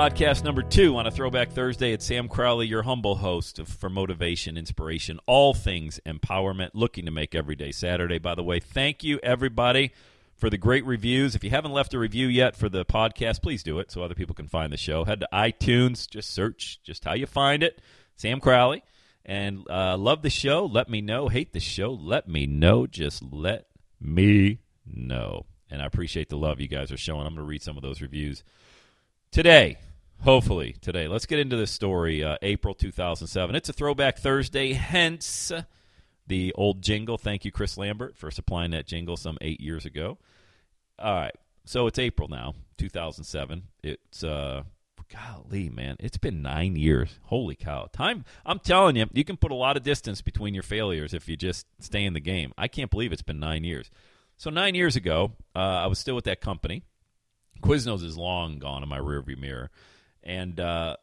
podcast number 2 on a Throwback Thursday. It's Sam Crowley, your humble host for motivation, inspiration, all things empowerment, looking to make every day Saturday. By the way, thank you, everybody, for the great reviews. If you haven't left a review yet for the podcast, please do it so other people can find the show. Head to iTunes, just search just how you find it, Sam Crowley. And love the show, let me know. Hate the show, let me know. Just let me know. And I appreciate the love you guys are showing. I'm going to read some of those reviews today, hopefully today. Let's get into this story, April 2007. It's a Throwback Thursday, hence the old jingle. Thank you, Chris Lambert, for supplying that jingle some 8 years ago. All right, so it's April now, 2007. It's, golly, man, it's been 9 years. Holy cow. Time, I'm telling you, you can put a lot of distance between your failures if you just stay in the game. I can't believe it's been 9 years. So 9 years ago, I was still with that company. Quiznos is long gone in my rearview mirror. And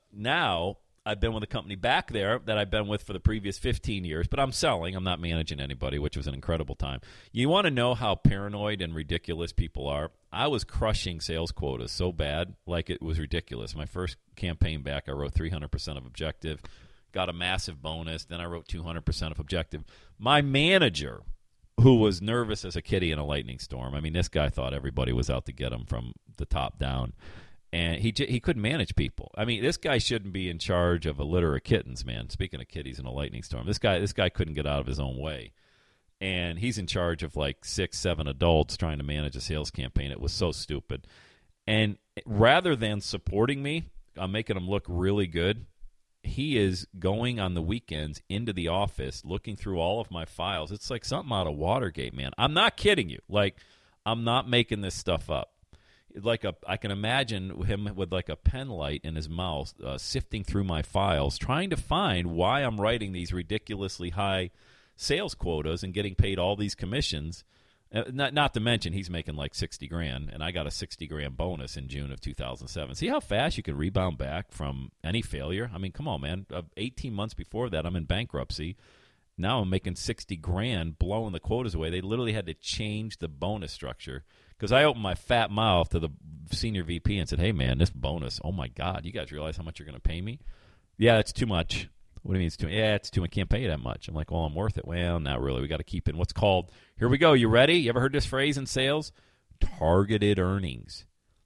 now I've been with a company back there that I've been with for the previous 15 years, but I'm selling. I'm not managing anybody, which was an incredible time. You want to know how paranoid and ridiculous people are? I was crushing sales quotas so bad, like it was ridiculous. My first campaign back, I wrote 300% of objective, got a massive bonus. Then I wrote 200% of objective. My manager, who was nervous as a kitty in a lightning storm. I mean, this guy thought everybody was out to get him from the top down. And he couldn't manage people. I mean, this guy shouldn't be in charge of a litter of kittens, man. Speaking of kitties in a lightning storm, this guy couldn't get out of his own way. And he's in charge of like 6, 7 adults trying to manage a sales campaign. It was so stupid. And rather than supporting me, I'm making him look really good. He is going on the weekends into the office, looking through all of my files. It's like something out of Watergate, man. I'm not kidding you. Like, I'm not making this stuff up. I can imagine him with like a pen light in his mouth, sifting through my files, trying to find why I'm writing these ridiculously high sales quotas and getting paid all these commissions. Not to mention he's making like $60,000, and I got a $60,000 bonus in June of 2007. See how fast you can rebound back from any failure? I mean, come on, man. 18 months before that, I'm in bankruptcy. Now I'm making $60,000, blowing the quotas away. They literally had to change the bonus structure because I opened my fat mouth to the senior VP and said, "Hey, man, this bonus, oh my God, you guys realize how much you're going to pay me?" "Yeah, that's too much." "What do you mean it's too much?" "Yeah, it's too much. I can't pay you that much." I'm like, "Well, I'm worth it." "Well, not really. We got to keep in what's called," here we go. You ready? You ever heard this phrase in sales? Targeted earnings.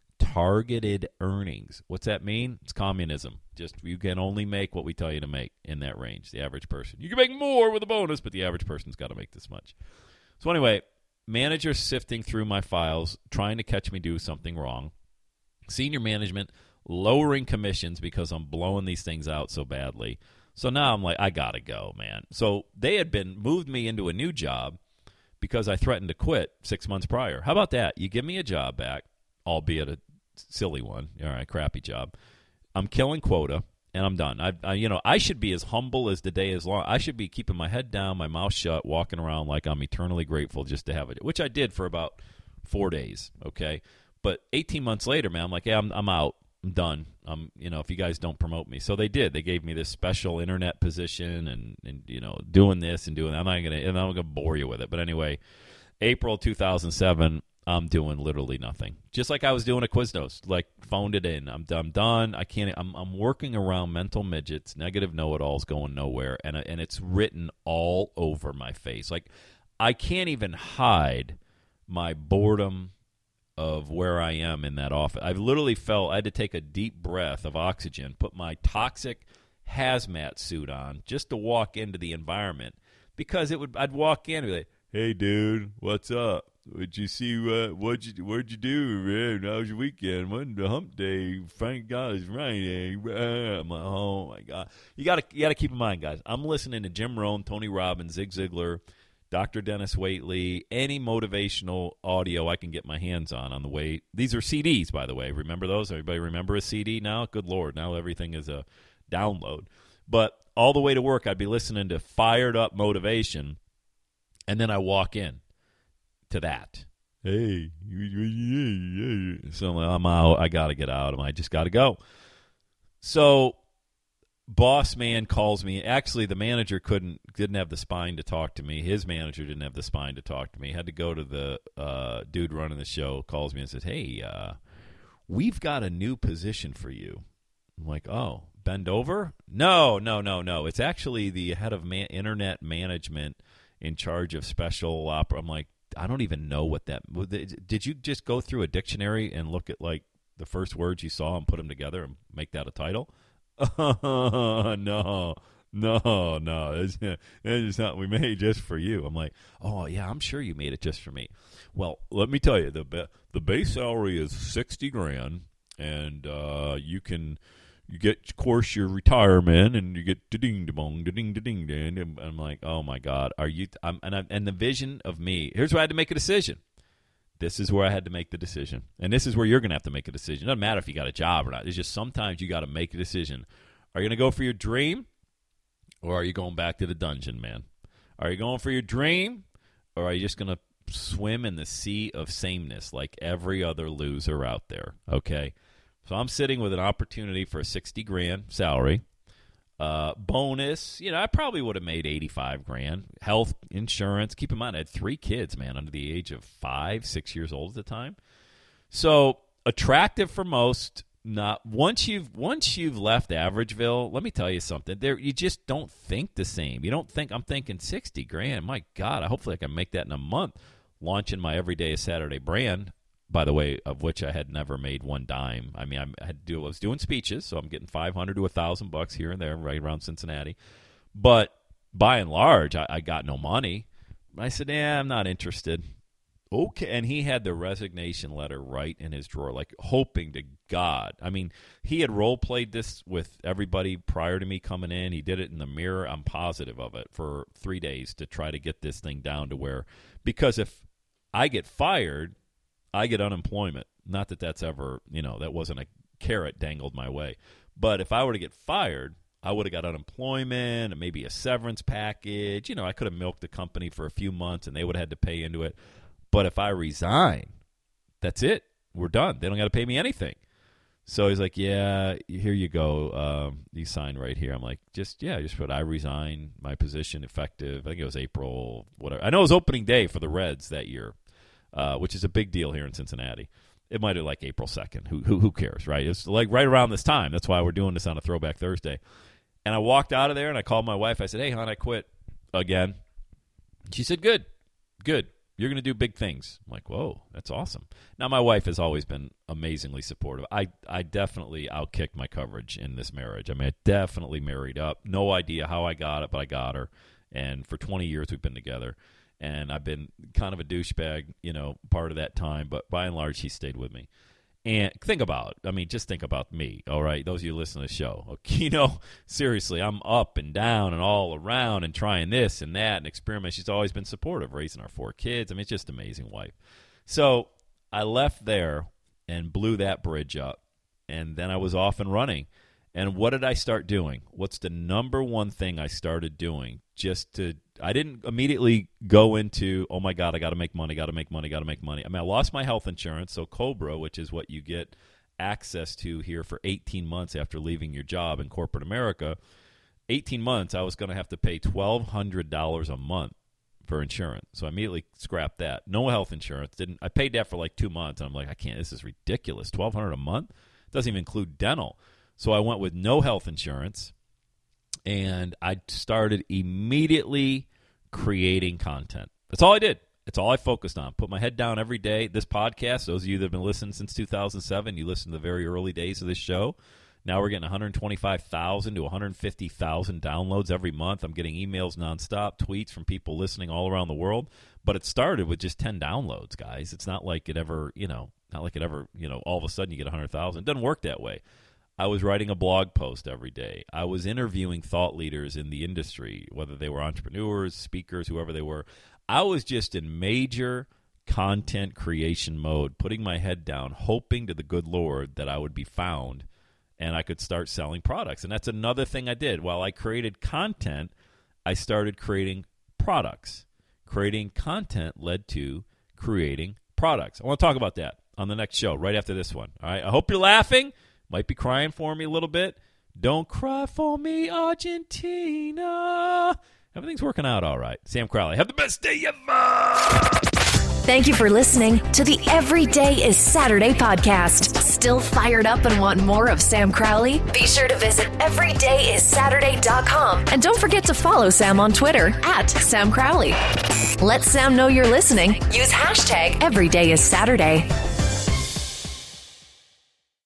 Targeted earnings. What's that mean? It's communism. Just you can only make what we tell you to make in that range, the average person. You can make more with a bonus, but the average person's got to make this much. So anyway, manager sifting through my files, trying to catch me do something wrong. Senior management lowering commissions because I'm blowing these things out so badly. So now I'm like, I got to go, man. So they had moved me into a new job because I threatened to quit 6 months prior. How about that? You give me a job back, albeit a silly one. All right, crappy job. I'm killing quota, and I'm done. I should be as humble as the day is long. I should be keeping my head down, my mouth shut, walking around like I'm eternally grateful just to have it, which I did for about 4 days, okay? But 18 months later, man, I'm like, yeah, I'm out. I'm done. If you guys don't promote me. So they did. They gave me this special internet position and doing this and doing that. I'm not gonna bore you with it. But anyway, April 2007, I'm doing literally nothing. Just like I was doing at Quiznos, like phoned it in. I'm done. I can't. I'm working around mental midgets, negative know-it-alls going nowhere, and it's written all over my face. Like I can't even hide my boredom of where I am in that office. I literally I had to take a deep breath of oxygen, put my toxic hazmat suit on just to walk into the environment because I'd walk in and be like, "Hey, dude, what's up? What'd you see? What'd you do, man? How was your weekend? When's the hump day? Thank God it's Friday." I'm like, oh my God. You gotta keep in mind, guys. I'm listening to Jim Rohn, Tony Robbins, Zig Ziglar, Dr. Dennis Waitley, any motivational audio I can get my hands on the way. These are CDs, by the way. Remember those? Everybody remember a CD now? Good Lord, now everything is a download. But all the way to work, I'd be listening to fired up motivation, and then I walk in to that. "Hey, so I'm out. I got to get out. I just got to go." So boss man calls me. Actually, the manager didn't have the spine to talk to me. His manager didn't have the spine to talk to me. Had to go to the dude running the show. Calls me and says, "Hey, we've got a new position for you." I'm like, oh, bend over? No. It's actually the head of internet management in charge of special opera. I'm like, I don't even know what that. Did you just go through a dictionary and look at like the first words you saw and put them together and make that a title? No. It's not. We made it just for you. I'm like, oh yeah, I'm sure you made it just for me. Well, let me tell you, the base salary is $60,000, and you get, of course, your retirement, and you get ding dong, ding ding ding. And I'm like, oh my God, are you? And the vision of me. Here's where I had to make a decision. This is where I had to make the decision, and this is where you're going to have to make a decision. It doesn't matter if you got a job or not. It's just sometimes you got to make a decision. Are you going to go for your dream, or are you going back to the dungeon, man? Are you going for your dream, or are you just going to swim in the sea of sameness like every other loser out there? Okay, so I'm sitting with an opportunity for a $60,000 salary, bonus. I probably would have made $85,000. Health insurance. Keep in mind, I had 3 kids, man, under the age of 5, 6 years old at the time. So attractive for most. Not once you've left Averageville, let me tell you something. There, you just don't think the same. You don't think I'm thinking $60,000. My God, hopefully I can make that in a month. Launching my Everyday is Saturday brand, by the way, of which I had never made one dime. I mean, I was doing speeches, so I'm getting $500 to $1,000 here and there, right around Cincinnati. But by and large, I got no money. I said, I'm not interested. Okay, and he had the resignation letter right in his drawer, like hoping to God. I mean, he had role-played this with everybody prior to me coming in. He did it in the mirror. I'm positive of it for 3 days to try to get this thing down to where, because if I get fired, I get unemployment. Not that that's ever, that wasn't a carrot dangled my way. But if I were to get fired, I would have got unemployment and maybe a severance package. I could have milked the company for a few months and they would have had to pay into it. But if I resign, that's it. We're done. They don't got to pay me anything. So he's like, yeah, here you go. You sign right here. I'm like, just put I resign my position effective. I think it was April, whatever. I know it was opening day for the Reds that year, which is a big deal here in Cincinnati. It might have like April 2nd. Who cares, right? It's like right around this time. That's why we're doing this on a Throwback Thursday. And I walked out of there and I called my wife. I said, hey, hon, I quit again. She said, good. You're going to do big things. I'm like, whoa, that's awesome. Now, my wife has always been amazingly supportive. I definitely outkicked my coverage in this marriage. I mean, I definitely married up. No idea how I got it, but I got her. And for 20 years, we've been together. And I've been kind of a douchebag, part of that time. But by and large, she stayed with me. And just think about me, all right? Those of you who listen to the show. Okay, seriously, I'm up and down and all around and trying this and that and experiment. She's always been supportive, raising our 4 kids. I mean, it's just an amazing wife. So I left there and blew that bridge up, and then I was off and running. And what did I start doing? What's the number one thing I started doing? I didn't immediately go into, oh my God, I got to make money. I mean, I lost my health insurance, so COBRA, which is what you get access to here for 18 months after leaving your job in corporate America. 18 months, I was going to have to pay $1,200 a month for insurance. So I immediately scrapped that. No health insurance. I paid that for like 2 months, and I'm like, I can't. This is ridiculous. $1,200 a month? Doesn't even include dental. So I went with no health insurance, and I started immediately creating content. That's all I did. That's all I focused on. Put my head down every day. This podcast, those of you that have been listening since 2007, you listened to the very early days of this show. Now we're getting 125,000 to 150,000 downloads every month. I'm getting emails nonstop, tweets from people listening all around the world. But it started with just 10 downloads, guys. It's not like it ever, all of a sudden you get 100,000. It doesn't work that way. I was writing a blog post every day. I was interviewing thought leaders in the industry, whether they were entrepreneurs, speakers, whoever they were. I was just in major content creation mode, putting my head down, hoping to the good Lord that I would be found and I could start selling products. And that's another thing I did. While I created content, I started creating products. Creating content led to creating products. I want to talk about that on the next show, right after this one. All right. I hope you're laughing. Might be crying for me a little bit. Don't cry for me, Argentina. Everything's working out all right. Sam Crowley, have the best day ever. Thank you for listening to the Every Day is Saturday podcast. Still fired up and want more of Sam Crowley? Be sure to visit everydayissaturday.com. And don't forget to follow Sam on Twitter @Sam Crowley. Let Sam know you're listening. Use hashtag EverydayIsSaturday.